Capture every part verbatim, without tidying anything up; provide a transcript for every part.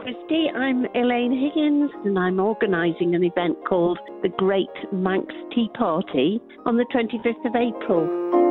Christy. I'm Elaine Higgins and I'm organising an event called the Great Manx Tea Party on the twenty-fifth of April.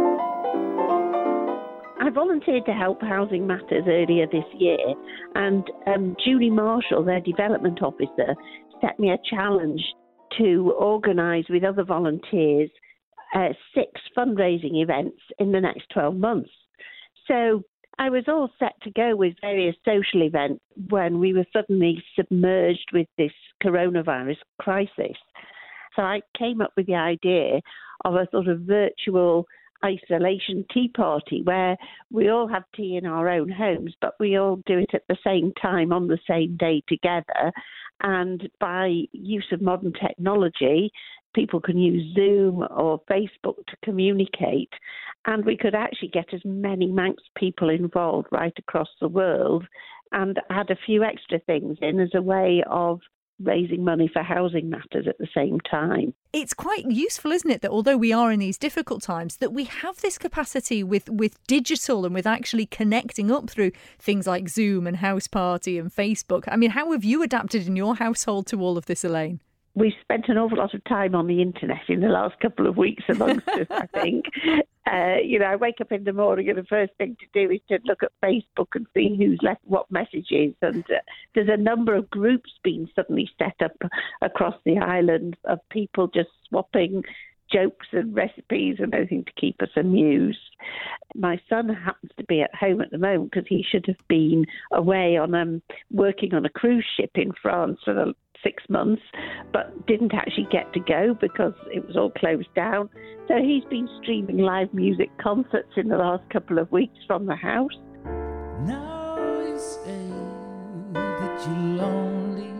I volunteered to help Housing Matters earlier this year, and um, Julie Marshall, their development officer, set me a challenge to organise with other volunteers uh, six fundraising events in the next twelve months. So I was all set to go with various social events when we were suddenly submerged with this coronavirus crisis. So I came up with the idea of a sort of virtual isolation tea party where we all have tea in our own homes, but we all do it at the same time on the same day together. And by use of modern technology, people can use Zoom or Facebook to communicate, and we could actually get as many Manx people involved right across the world and add a few extra things in as a way of raising money for Housing Matters at the same time. It's quite useful, isn't it, that although we are in these difficult times, that we have this capacity with, with digital and with actually connecting up through things like Zoom and House Party and Facebook. I mean, how have you adapted in your household to all of this, Elaine? We've spent an awful lot of time on the internet in the last couple of weeks amongst us, I think. Uh, you know, I wake up in the morning and the first thing to do is to look at Facebook and see who's left what messages. And uh, there's a number of groups being suddenly set up across the island of people just swapping jokes and recipes and everything to keep us amused. My son happens to be at home at the moment because he should have been away on um, working on a cruise ship in France for the six months, but didn't actually get to go because it was all closed down. So he's been streaming live music concerts in the last couple of weeks from the house. Now you say that you're lonely.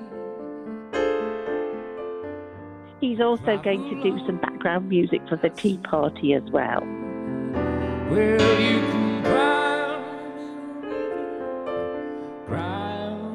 He's also going to do some background music for the tea party as well. Well, you can cry, cry.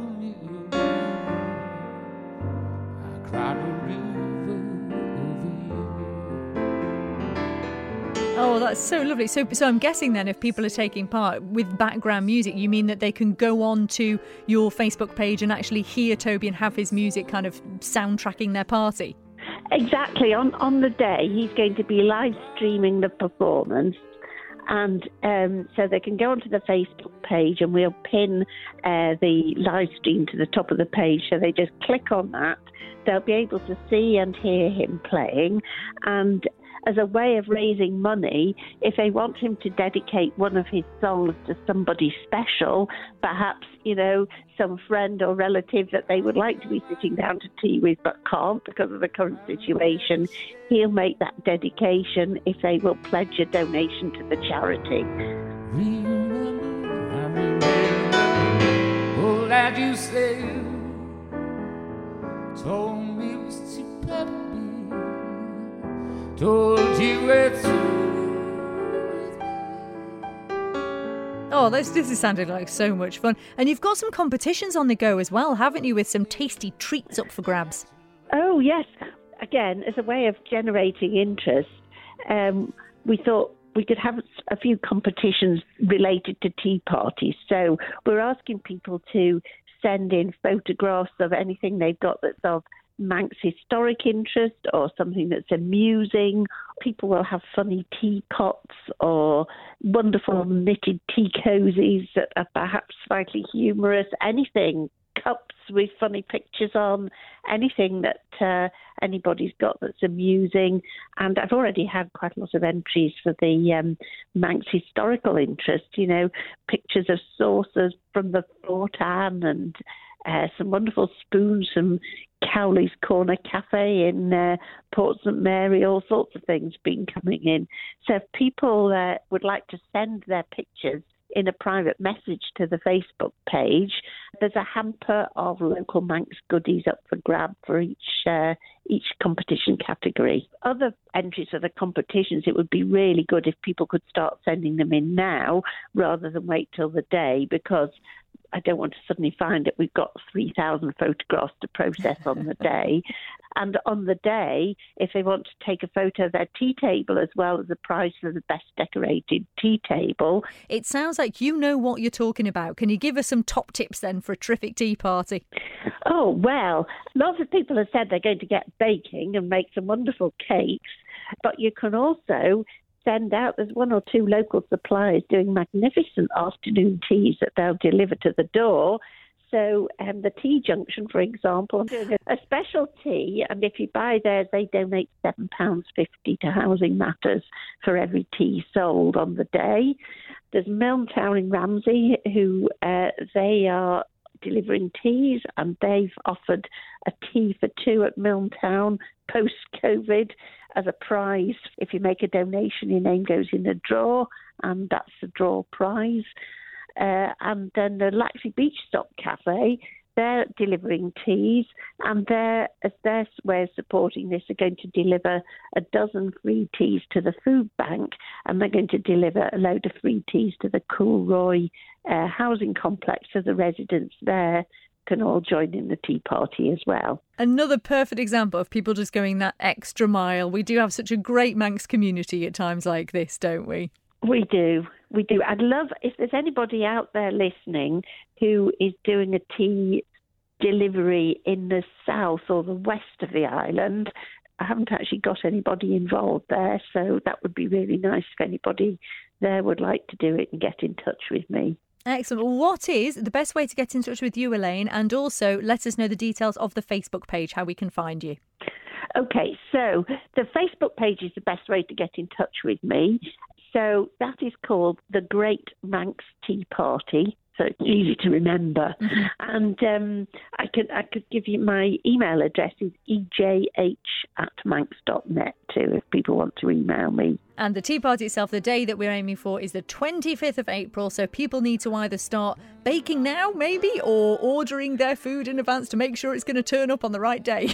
Oh, that's so lovely. So so I'm guessing then if people are taking part with background music, you mean that they can go on to your Facebook page and actually hear Toby and have his music kind of soundtracking their party? Exactly. On, on the day, he's going to be live streaming the performance. And um, so they can go onto the Facebook page and we'll pin uh, the live stream to the top of the page. So they just click on that. They'll be able to see and hear him playing. And as a way of raising money, if they want him to dedicate one of his songs to somebody special, perhaps, you know, some friend or relative that they would like to be sitting down to tea with but can't because of the current situation, he'll make that dedication if they will pledge a donation to the charity. Remember, I remember all that you said, told me it was too bad. Told you it's Oh, this, this is sounding like so much fun. And you've got some competitions on the go as well, haven't you, with some tasty treats up for grabs? Oh, yes. Again, as a way of generating interest, um, we thought we could have a few competitions related to tea parties. So we're asking people to send in photographs of anything they've got that's of Manx historic interest or something that's amusing. People will have funny teapots or wonderful knitted tea cozies that are perhaps slightly humorous, anything, cups with funny pictures on, anything that uh, anybody's got that's amusing. And I've already had quite a lot of entries for the um, Manx historical interest, you know, pictures of saucers from the Fortan and Uh, some wonderful spoons from Cowley's Corner Cafe in uh, Port St Mary, all sorts of things been coming in. So if people uh, would like to send their pictures in a private message to the Facebook page, there's a hamper of local Manx goodies up for grab for each uh, each competition category. Other entries for the competitions, it would be really good if people could start sending them in now rather than wait till the day, because I don't want to suddenly find that we've got three thousand photographs to process on the day. And on the day, if they want to take a photo of their tea table as well as a prize for the best decorated tea table. It sounds like you know what you're talking about. Can you give us some top tips then for a terrific tea party? Oh, well, lots of people have said they're going to get baking and make some wonderful cakes, but you can also send out, there's one or two local suppliers doing magnificent afternoon teas that they'll deliver to the door. So um, the Tea Junction, for example, I'm doing a, a special tea, and if you buy theirs, they donate seven pounds fifty to Housing Matters for every tea sold on the day. There's Milntown in Ramsey, who uh, they are delivering teas, and they've offered a tea for two at Milntown post-COVID as a prize. If you make a donation, your name goes in the draw, and that's the draw prize. Uh, and then the Laxey Beach Stop Cafe, they're delivering teas, and they're, as their way of supporting this, are going to deliver a dozen free teas to the food bank, and they're going to deliver a load of free teas to the Coolroy uh, housing complex, so the residents there can all join in the tea party as well. Another perfect example of people just going that extra mile. We do have such a great Manx community at times like this, don't we? We do. We do. I'd love, if there's anybody out there listening who is doing a tea delivery in the south or the west of the island. I haven't actually got anybody involved there, so that would be really nice if anybody there would like to do it and get in touch with me. Excellent. Well, what is the best way to get in touch with you, Elaine? And also let us know the details of the Facebook page, how we can find you. Okay, so the Facebook page is the best way to get in touch with me. So that is called The Great Manx Tea Party. So it's easy to remember. Mm-hmm. And um, I could I could give you my email address is e j h at manx dot net too, if people want to email me. And the tea party itself, the day that we're aiming for is the twenty-fifth of April. So people need to either start baking now, maybe, or ordering their food in advance to make sure it's going to turn up on the right day.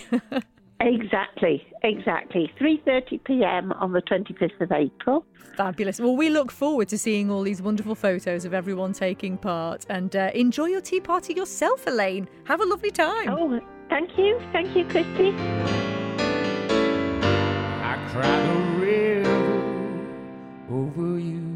Exactly, exactly. three thirty p.m. on the twenty-fifth of April. Fabulous. Well, we look forward to seeing all these wonderful photos of everyone taking part. And uh, enjoy your tea party yourself, Elaine. Have a lovely time. Oh, thank you. Thank you, Christy. I cried a river over you.